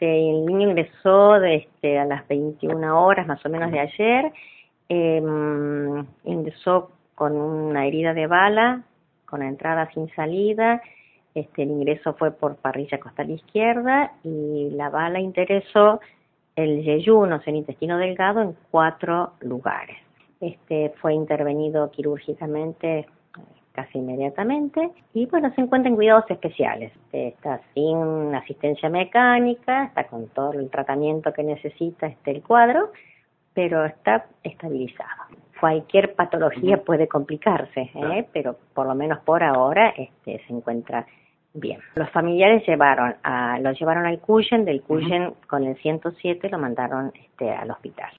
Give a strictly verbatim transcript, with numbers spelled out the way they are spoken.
Este, el niño ingresó de, este, a las veintiuna horas más o menos de ayer. Eh, ingresó con una herida de bala, con entrada sin salida. Este, el ingreso fue por parrilla costal izquierda y la bala interesó el yeyuno, o sea, el intestino delgado, en cuatro lugares. Este, fue intervenido quirúrgicamente casi inmediatamente y bueno, se encuentra en cuidados especiales. Este, está sin asistencia mecánica, está con todo el tratamiento que necesita este, el cuadro, pero está estabilizado. Cualquier patología puede complicarse, ¿eh? Pero por lo menos por ahora este, se encuentra bien. Los familiares llevaron a, lo llevaron al Cuyen, del Cuyen con el ciento siete lo mandaron este, al hospital.